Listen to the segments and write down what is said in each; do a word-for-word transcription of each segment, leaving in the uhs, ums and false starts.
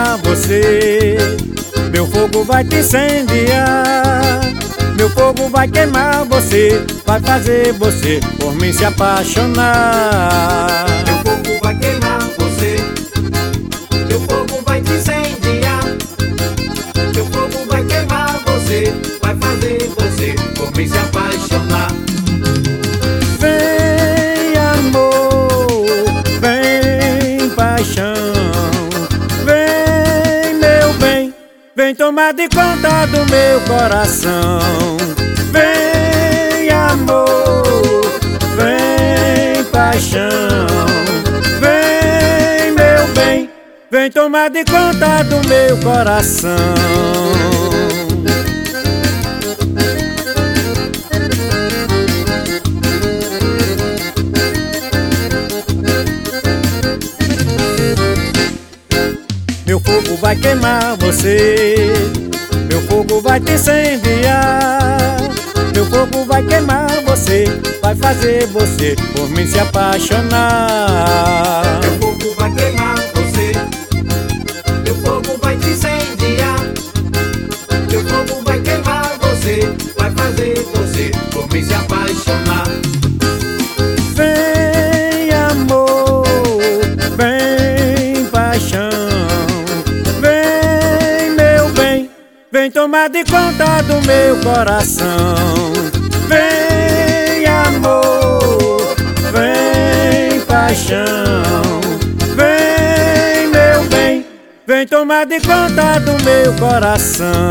queimar você, meu fogo vai te incendiar. Meu fogo vai queimar você, vai fazer você por mim se apaixonar. Meu fogo vai queimar você, meu fogo vai te incendiar. Meu fogo vai queimar você, vai fazer você por mim se apaixonar. Vem amor, vem paixão, vem meu bem, vem tomar de conta do meu coração. Vem amor, vem paixão, vem meu bem, vem tomar de conta do meu coração. Meu fogo vai queimar você, meu fogo vai te incendiar. Meu fogo vai queimar você, vai fazer você por mim se apaixonar. Meu fogo vai queimar você, meu fogo vai te incendiar. Meu fogo vai queimar você, vai fazer você por mim se apaixonar. Vem amor, vem paixão, vem tomar de conta do meu coração. Vem amor, vem paixão, vem meu bem, vem tomar de conta do meu coração.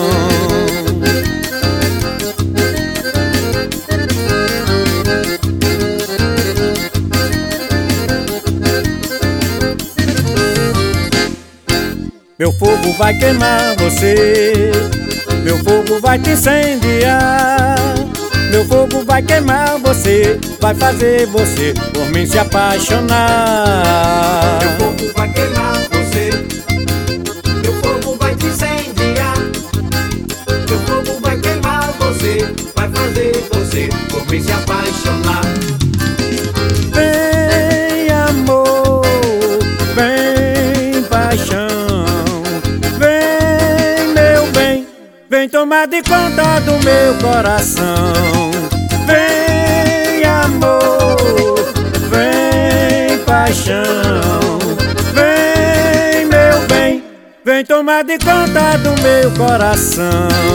Meu fogo vai queimar você, meu fogo vai te incendiar. Meu fogo vai queimar você, vai fazer você por mim se apaixonar. Meu fogo vai queimar você, meu fogo vai te incendiar. Meu fogo vai queimar você, vai fazer você por mim se apaixonar. Vem amor, vem paixão, vem tomar de conta do meu coração. Vem amor, vem paixão, vem meu bem, vem tomar de conta do meu coração.